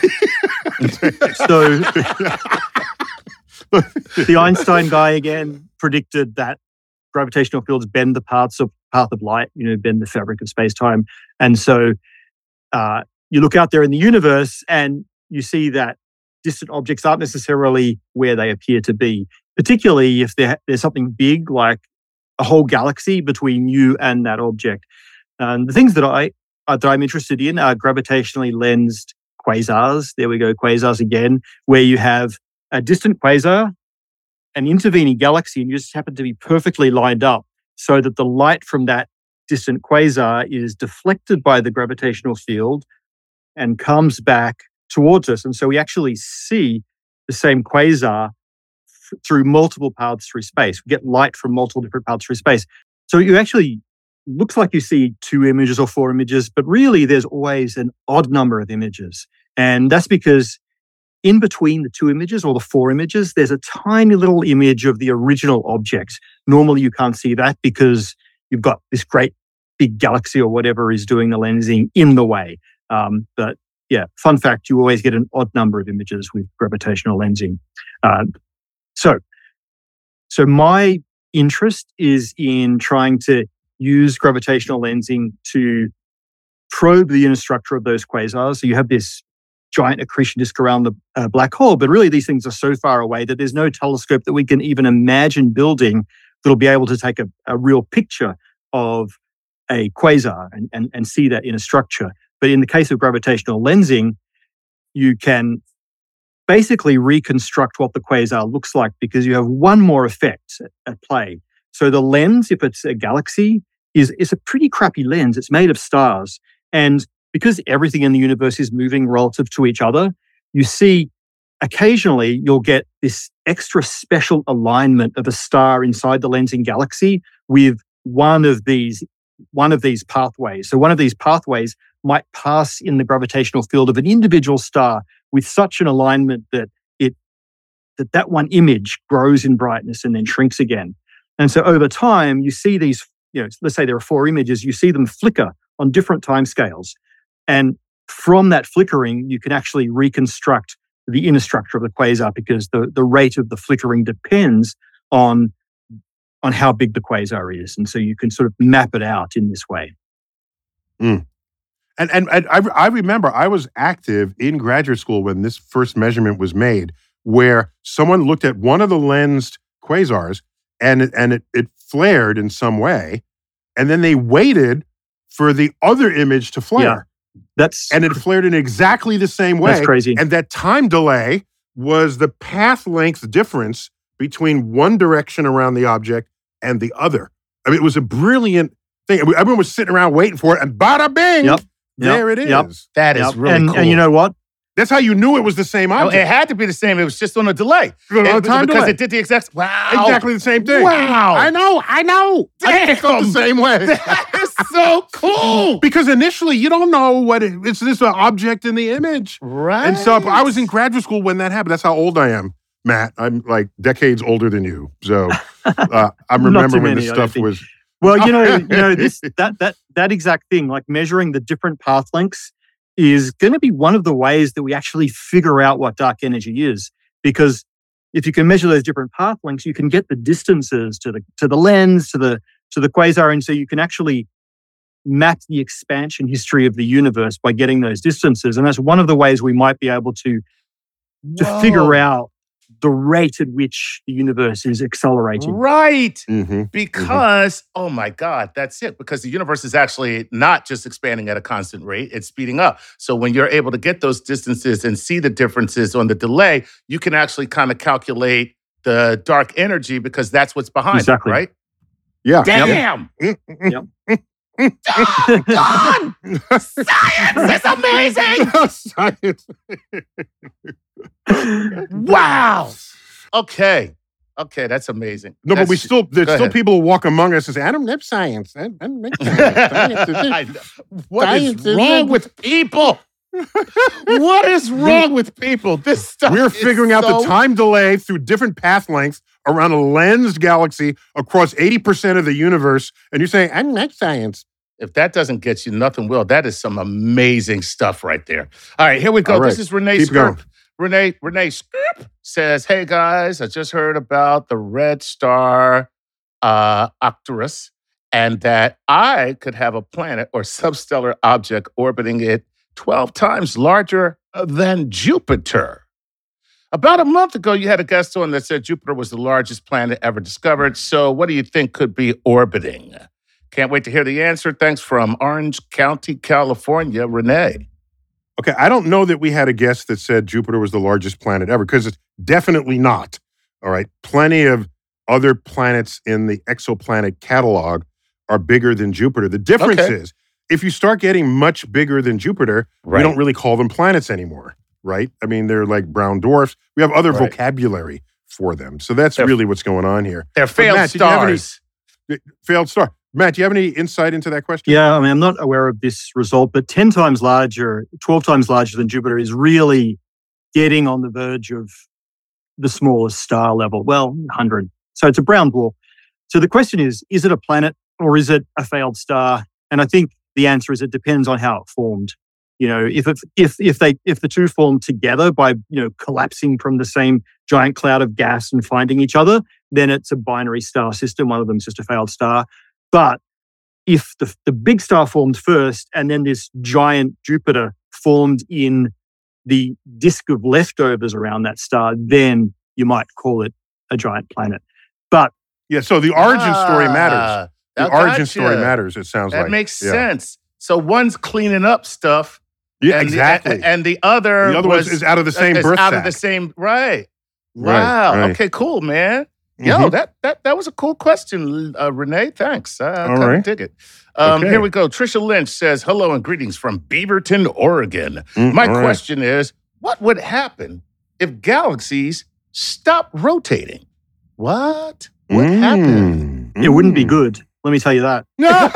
the Einstein guy again predicted that gravitational fields bend the path of light, bend the fabric of space-time. And so you look out there in the universe and you see that distant objects aren't necessarily where they appear to be, particularly if there's something big like a whole galaxy between you and that object. The things that I'm interested in are gravitationally lensed quasars. There we go, quasars again, where you have a distant quasar, an intervening galaxy, and you just happen to be perfectly lined up so that the light from that distant quasar is deflected by the gravitational field and comes back towards us. And so we actually see the same quasar through multiple paths through space. We get light from multiple different paths through space. So you actually looks like you see 2 images or 4 images, but really there's always an odd number of images. And that's because in between the 2 images or the 4 images, there's a tiny little image of the original object. Normally you can't see that because you've got this great big galaxy or whatever is doing the lensing in the way. But yeah, fun fact, you always get an odd number of images with gravitational lensing. So my interest is in trying to use gravitational lensing to probe the inner structure of those quasars. So you have this giant accretion disk around the black hole, but really these things are so far away that there's no telescope that we can even imagine building that'll be able to take a real picture of a quasar and see that inner structure. But in the case of gravitational lensing, you can basically reconstruct what the quasar looks like because you have one more effect at play. So the lens, if it's a galaxy, is a pretty crappy lens. It's made of stars. And because everything in the universe is moving relative to each other, you see occasionally you'll get this extra special alignment of a star inside the lensing galaxy with one of these pathways. So one of these pathways might pass in the gravitational field of an individual star with such an alignment that that one image grows in brightness and then shrinks again. And so over time, you see these, let's say there are 4 images, you see them flicker on different timescales. And from that flickering, you can actually reconstruct the inner structure of the quasar because the rate of the flickering depends on how big the quasar is. And so you can sort of map it out in this way. Mm. And I remember I was active in graduate school when this first measurement was made, where someone looked at one of the lensed quasars and it flared in some way, and then they waited for the other image to flare. Yeah, and it flared in exactly the same way. That's crazy. And that time delay was the path length difference between one direction around the object and the other. I mean, it was a brilliant thing. Everyone was sitting around waiting for it, and bada bing, there it is. Yep. That is really cool. And you know what? That's how you knew it was the same object. No, it had to be the same. It was just on a delay. Because it did the exactly the same thing. Wow. I know. Damn. I felt the same way. That is so cool. Because initially, you don't know what it's this object in the image. Right. And so I was in graduate school when that happened. That's how old I am, Matt. I'm like decades older than you. So I remember when this stuff was... Well, that exact thing, like measuring the different path lengths, is going to be one of the ways that we actually figure out what dark energy is. Because if you can measure those different path lengths, you can get the distances to the lens, to the quasar, and so you can actually map the expansion history of the universe by getting those distances. And that's one of the ways we might be able to figure out the rate at which the universe is accelerating. Right. Mm-hmm. Because, oh my God, that's it. Because the universe is actually not just expanding at a constant rate, it's speeding up. So when you're able to get those distances and see the differences on the delay, you can actually kind of calculate the dark energy because that's what's behind it, right? Yeah. Damn. Yep. God! Science is amazing! Science. Wow. Okay, that's amazing. No, but there's still people who walk among us and say, I don't have science. I don't make science. What is wrong with people? What is wrong with people? This stuff We're figuring out the time delay through different path lengths around a lensed galaxy across 80% of the universe, and you're saying, I don't like science. If that doesn't get you, nothing will. That is some amazing stuff right there. All right, here we go. Right. This is Renee Skirp. Renee Skirp says, hey guys, I just heard about the red star Arcturus and that I could have a planet or substellar object orbiting it 12 times larger than Jupiter. About a month ago, you had a guest on that said Jupiter was the largest planet ever discovered. So what do you think could be orbiting? Can't wait to hear the answer. Thanks from Orange County, California, Renee. Okay, I don't know that we had a guest that said Jupiter was the largest planet ever, because it's definitely not. All right, plenty of other planets in the exoplanet catalog are bigger than Jupiter. The difference is, if you start getting much bigger than Jupiter, we don't really call them planets anymore, right? I mean, they're like brown dwarfs. We have other vocabulary for them. So that's really what's going on here. They're failed stars. Failed star. Matt, do you have any insight into that question? Yeah, I mean, I'm not aware of this result, but 10 times larger, 12 times larger than Jupiter is really getting on the verge of the smallest star level. Well, 100. So it's a brown dwarf. So the question is it a planet or is it a failed star? And I think the answer is it depends on how it formed. If the two form together by collapsing from the same giant cloud of gas and finding each other, then it's a binary star system. One of them is just a failed star. But if the big star formed first, and then this giant Jupiter formed in the disk of leftovers around that star, then you might call it a giant planet. But yeah, so the origin story matters. The origin story matters, it sounds like. That makes sense. So one's cleaning up stuff. Yeah, exactly. And the other one is out of the same birth out sac. of the same, right. Wow. Right. Okay, cool, man. Yo, that was a cool question, Renee. Thanks. I kind of dig it. Here we go. Trisha Lynch says, hello and greetings from Beaverton, Oregon. My question is, what would happen if galaxies stopped rotating? What would happen? It wouldn't be good. Let me tell you that.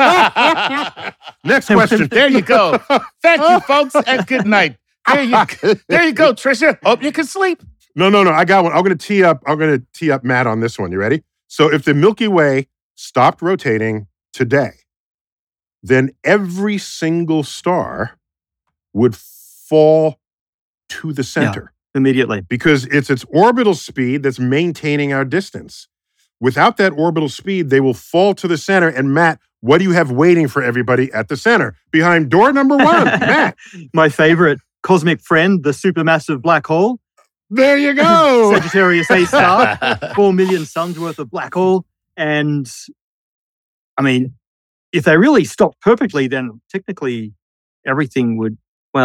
Next question. There you go. Thank you, folks, and good night. There you go, Trisha. Hope you can sleep. No. I got one. I'm going to tee up Matt on this one. You ready? So if the Milky Way stopped rotating today, then every single star would fall to the center. Yeah, immediately. Because it's its orbital speed that's maintaining our distance. Without that orbital speed, they will fall to the center. And Matt, what do you have waiting for everybody at the center? Behind door number 1, Matt. My favorite cosmic friend, the supermassive black hole. There you go. Sagittarius A star, 4 million suns worth of black hole. And I mean, if they really stopped perfectly, then technically everything would,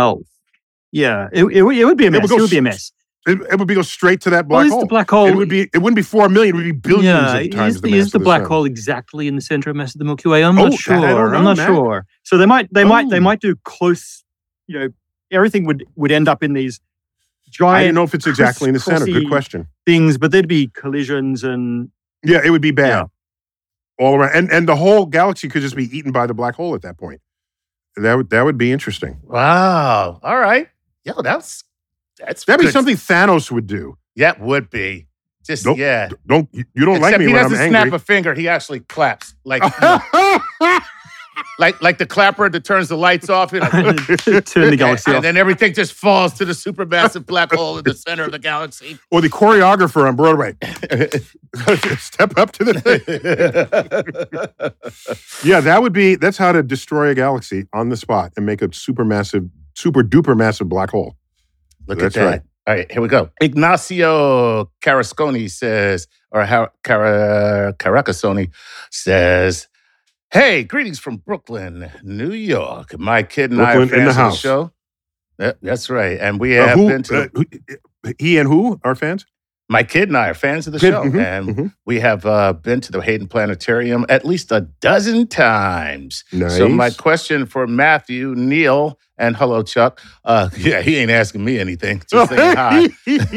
it would be a mess. It would be a mess. It would go straight to that black hole. The black hole? It wouldn't be 4 million. It would be billions of times the mass is the of black sun. hole exactly in the center of mass of the Milky Way? I'm not sure. I don't know, I'm not Matt. sure. So they might do close. Everything would end up in these giant. I don't know if it's exactly in the center. Good question. Things, but there'd be collisions and. Yeah, it would be bad. Yeah. All around, and the whole galaxy could just be eaten by the black hole at that point. That would be interesting. Wow. All right. Yo, that'd be something Thanos would do. Yeah, it would be. Just you don't Except like me he when I'm doesn't angry. snap a finger. He actually claps like the clapper that turns the lights off and turn the galaxy off, and then everything just falls to the supermassive black hole in the center of the galaxy. Or the choreographer on Broadway. Step up to the Yeah, that's how to destroy a galaxy on the spot and make a super duper massive black hole. Look at that. Right. All right, here we go. Ignacio Carasconi says, or Caracasoni says, hey, greetings from Brooklyn, New York. My kid and I are fans of the show. That's right. And we have been to... he and who are fans? My kid and I are fans of the show. And we have been to the Hayden Planetarium at least a dozen times. Nice. So my question for Matthew, Neil, and hello, Chuck. He ain't asking me anything. Just saying hi.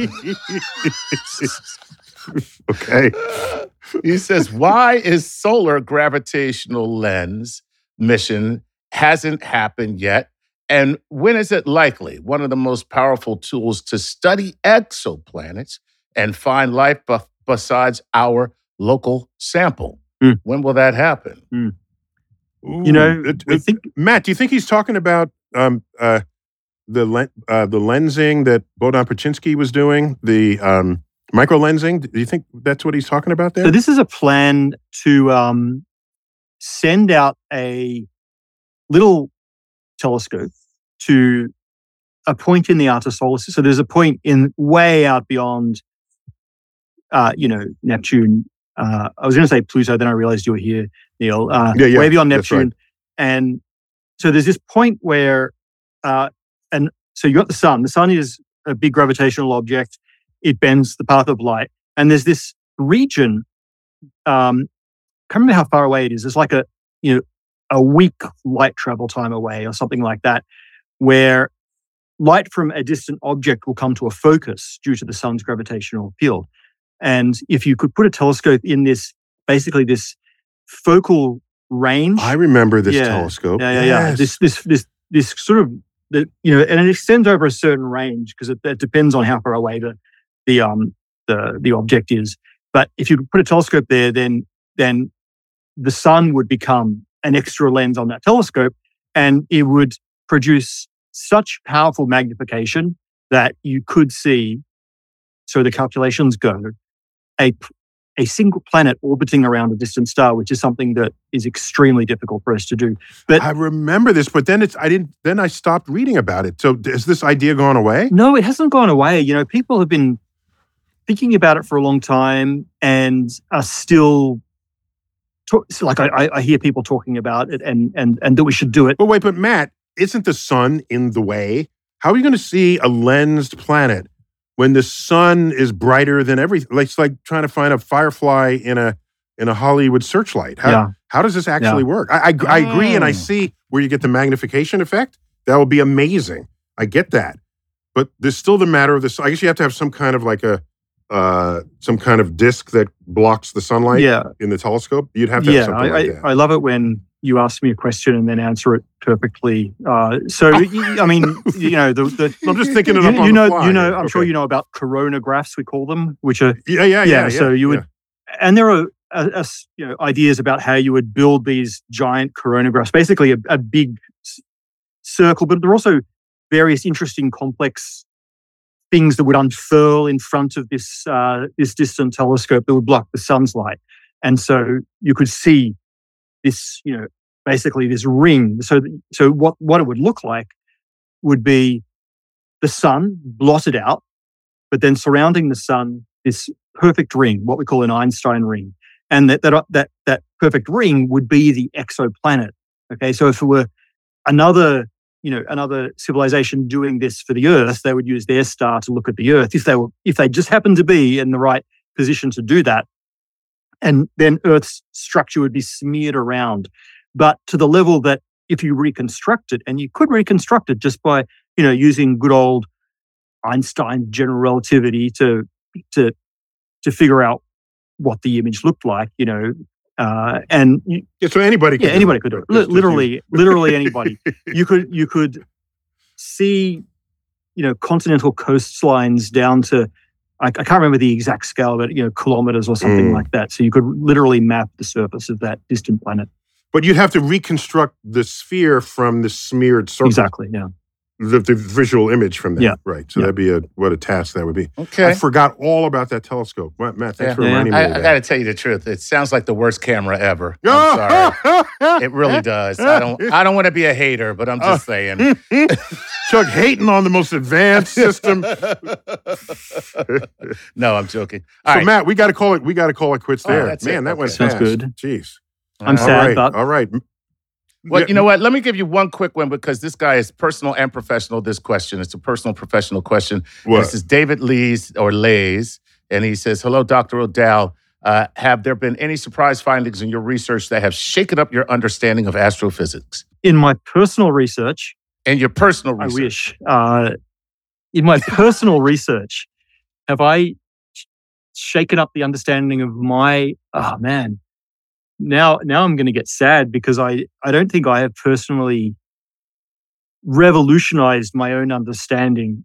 Okay. He says, why is solar gravitational lens mission hasn't happened yet? And when is it likely? One of the most powerful tools to study exoplanets and find life besides our local sample. When will that happen? Ooh, Matt, do you think he's talking about the lensing that Bogdan Pachynski was doing, the microlensing? Do you think that's what he's talking about there? So this is a plan to send out a little telescope to a point in the outer solar system. So there's a point in way out beyond, Neptune. I was going to say Pluto, then I realized you were here, Neil. Way beyond Neptune. Right. And so there's this point where, and so you got the sun. The sun is a big gravitational object. It bends the path of light. And there's this region, can't remember how far away it is. It's like a week light travel time away or something like that, where light from a distant object will come to a focus due to the sun's gravitational field. And if you could put a telescope in this focal range. I remember this telescope. Yeah. This sort of, and it extends over a certain range because it depends on how far away the object is. But if you could put a telescope there, then the sun would become an extra lens on that telescope, and it would produce such powerful magnification that you could see, so the calculations go, a single planet orbiting around a distant star, which is something that is extremely difficult for us to do. But I remember this, but then I stopped reading about it. So has this idea gone away? No, it hasn't gone away. People have been thinking about it for a long time and are still I hear people talking about it and that we should do it. But Matt, isn't the sun in the way? How are you going to see a lensed planet when the sun is brighter than everything? It's like trying to find a firefly in a Hollywood searchlight. How does this actually work? I agree, and I see where you get the magnification effect. That would be amazing. I get that. But there's still the matter of this. I guess you have to have some kind of some kind of disc that blocks the sunlight in the telescope. You'd have to have something like that. I love it when you ask me a question and then answer it perfectly. I'm just thinking it up on the fly. I'm sure you know about coronagraphs, we call them, which are So you would, and there are ideas about how you would build these giant coronagraphs, basically a big circle, but there are also various interesting, complex things that would unfurl in front of this distant telescope that would block the sun's light, and so you could see this, basically this ring. So what it would look like would be the sun blotted out, but then surrounding the sun, this perfect ring, what we call an Einstein ring, and that perfect ring would be the exoplanet. Okay, so if it were another civilization doing this for the Earth, they would use their star to look at the Earth. If they just happened to be in the right position to do that, and then Earth's structure would be smeared around. But to the level that if you reconstruct it, and you could reconstruct it just by, using good old Einstein general relativity to figure out what the image looked like, so anybody could anybody could do it. Literally anybody. You could see, continental coastlines down to, I can't remember the exact scale, but kilometers or something like that. So you could literally map the surface of that distant planet. But you'd have to reconstruct the sphere from the smeared circle. Exactly, yeah. The visual image from that. Yeah. Right. So that'd be what a task that would be. Okay. I forgot all about that telescope. Matt, thanks for reminding me of that. I got to tell you the truth. It sounds like the worst camera ever. I'm sorry. It really does. I don't want to be a hater, but I'm just saying. Chuck hating on the most advanced system. No, I'm joking. All right. Matt, we got to call it quits there. Man, that went Sounds fast. good. Jeez. I'm sad, but all right. Well, you know what? Let me give you one quick one because this guy is personal and professional. This question, it's a personal, professional question. This is David Lays, and he says, "Hello, Dr. O'Dowd. Have there been any surprise findings in your research that have shaken up your understanding of astrophysics?" In my personal research, in your personal research, I wish. In my personal research, have I shaken up the understanding of my? Oh man. Now I'm going to get sad because I don't think I have personally revolutionized my own understanding.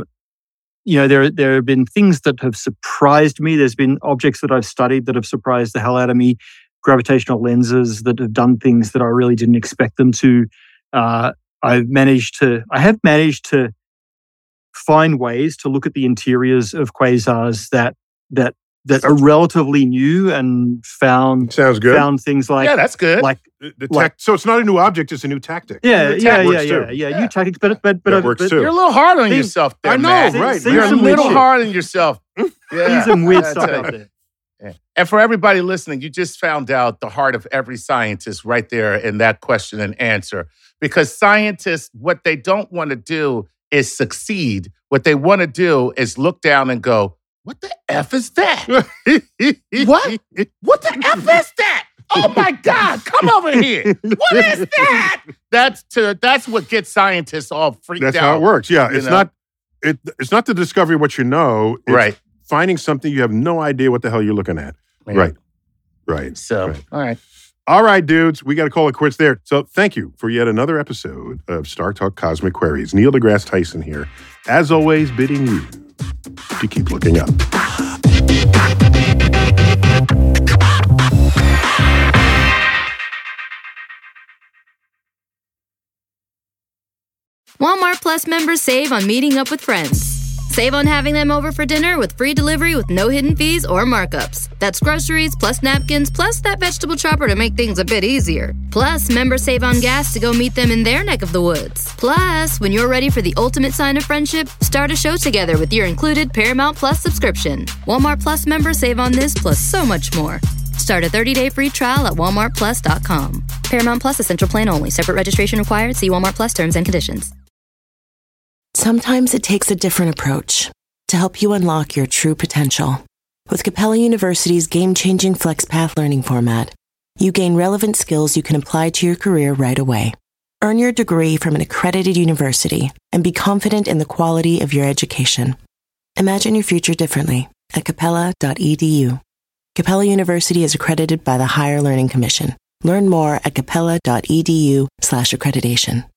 There have been things that have surprised me. There's been objects that I've studied that have surprised the hell out of me. Gravitational lenses that have done things that I really didn't expect them to. I have managed to find ways to look at the interiors of quasars that are relatively new and found things like that's good. So it's not a new object; it's a new tactic. Yeah. New tactics, but that works too. You're a little hard on yourself there. I know, Matt. right? You're a little hard on yourself. Yeah, some weird stuff out there. Yeah. And for everybody listening, you just found out the heart of every scientist right there in that question and answer. Because scientists, what they don't want to do is succeed. What they want to do is look down and go, "What the F is that? What? What the F is that? Oh my God, come over here. What is that?" That's what gets scientists all freaked out. That's how it works. Yeah. It's not the discovery of what you know. It's right. Finding something you have no idea what the hell you're looking at. Yeah. Right. So, all right. All right, dudes, we got to call it quits there. So thank you for yet another episode of Star Talk Cosmic Queries. Neil deGrasse Tyson here. As always, bidding you to keep looking up. Walmart Plus members save on meeting up with friends. Save on having them over for dinner with free delivery with no hidden fees or markups. That's groceries, plus napkins, plus that vegetable chopper to make things a bit easier. Plus, members save on gas to go meet them in their neck of the woods. Plus, when you're ready for the ultimate sign of friendship, start a show together with your included Paramount Plus subscription. Walmart Plus members save on this plus so much more. Start a 30-day free trial at walmartplus.com. Paramount Plus Essential Plan only. Separate registration required. See Walmart Plus terms and conditions. Sometimes it takes a different approach to help you unlock your true potential. With Capella University's game-changing FlexPath learning format, you gain relevant skills you can apply to your career right away. Earn your degree from an accredited university and be confident in the quality of your education. Imagine your future differently at capella.edu. Capella University is accredited by the Higher Learning Commission. Learn more at capella.edu/accreditation.